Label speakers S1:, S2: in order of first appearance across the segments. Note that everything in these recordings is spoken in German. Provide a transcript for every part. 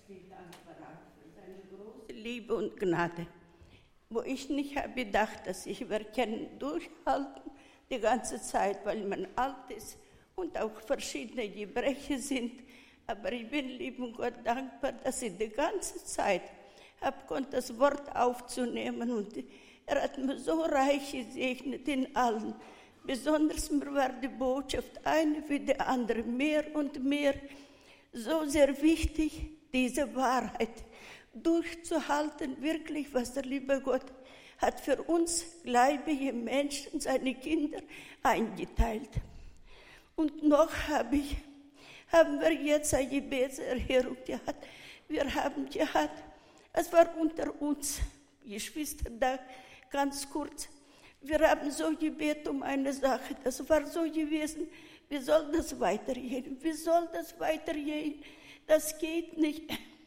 S1: herzlich dankbar für seine große Liebe und Gnade, wo ich nicht habe gedacht, dass wir können durchhalten die ganze Zeit, weil man alt ist und auch verschiedene Gebrechen sind. Aber ich bin lieben Gott dankbar, dass ich die ganze Zeit habe konnte, das Wort aufzunehmen. Und er hat mir so reich gesegnet in allen. Besonders mir war die Botschaft eine wie die andere, mehr und mehr, so sehr wichtig, diese Wahrheit durchzuhalten, wirklich, was der liebe Gott hat für uns gläubige Menschen, seine Kinder, eingeteilt. Und noch haben wir jetzt eine Gebetserhörung gehabt. Wir haben gehabt, es war unter uns, Geschwister da, ganz kurz, wir haben so gebetet um eine Sache, das war so gewesen, wie soll das weitergehen? Wie soll das weitergehen? Das geht nicht.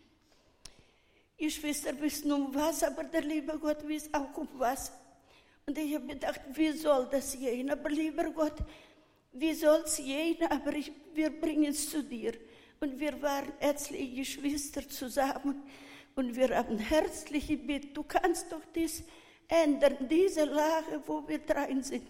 S1: Geschwister wissen um was, aber der liebe Gott weiß auch um was. Und ich habe gedacht, wie soll das gehen? Aber lieber Gott, wie soll es gehen? Aber wir bringen es zu dir. Und wir waren ärztliche Geschwister zusammen. Und wir haben herzliche Bitte, du kannst doch das ändern, diese Lage, wo wir drin sind.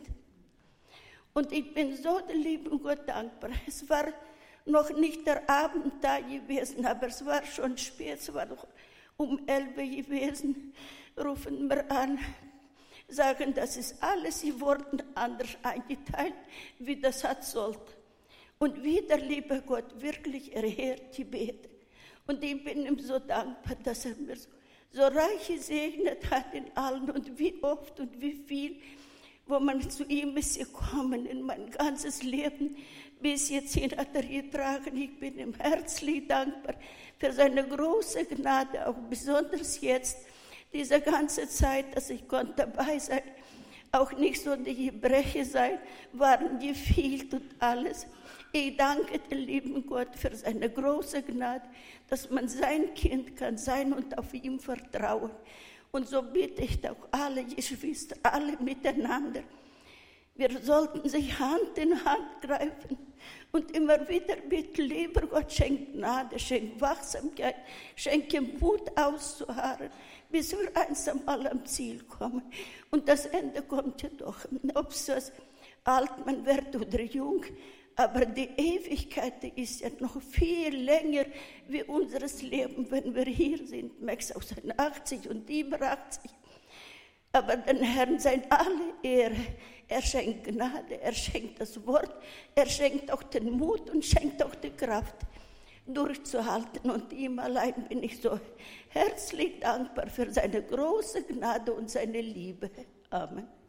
S1: Und ich bin so dem lieben Gott dankbar. Es war noch nicht der Abend da gewesen, aber es war schon spät, es war noch um 11 gewesen, rufen wir an, sagen, das ist alles geworden, anders eingeteilt, wie das hat sollte. Und wie der liebe Gott wirklich erhört die Gebete. Und ich bin ihm so dankbar, dass er mir so reich gesegnet hat in allen und wie oft und wie viel, wo man zu ihm ist gekommen in mein ganzes Leben bis jetzt hin hat er getragen. Ich bin ihm herzlich dankbar für seine große Gnade, auch besonders jetzt, diese ganze Zeit, dass ich konnte dabei sein, auch nicht so die Gebrechen sein, waren gefehlt und alles. Ich danke dem lieben Gott für seine große Gnade, dass man sein Kind kann sein und auf ihm vertrauen. Und so bitte ich auch alle Geschwister, alle miteinander. Wir sollten sich Hand in Hand greifen und immer wieder bitten, lieber Gott, schenk Gnade, schenk Wachsamkeit, schenke Mut auszuharren, bis wir eins einmal am Ziel kommen. Und das Ende kommt ja doch, ob es alt man wird oder jung, aber die Ewigkeit die ist ja noch viel länger wie unseres Leben, wenn wir hier sind. Max auch sein 80 und 87. Aber den Herrn sei alle Ehre. Er schenkt Gnade, er schenkt das Wort, er schenkt auch den Mut und schenkt auch die Kraft, durchzuhalten. Und ihm allein bin ich so herzlich dankbar für seine große Gnade und seine Liebe. Amen.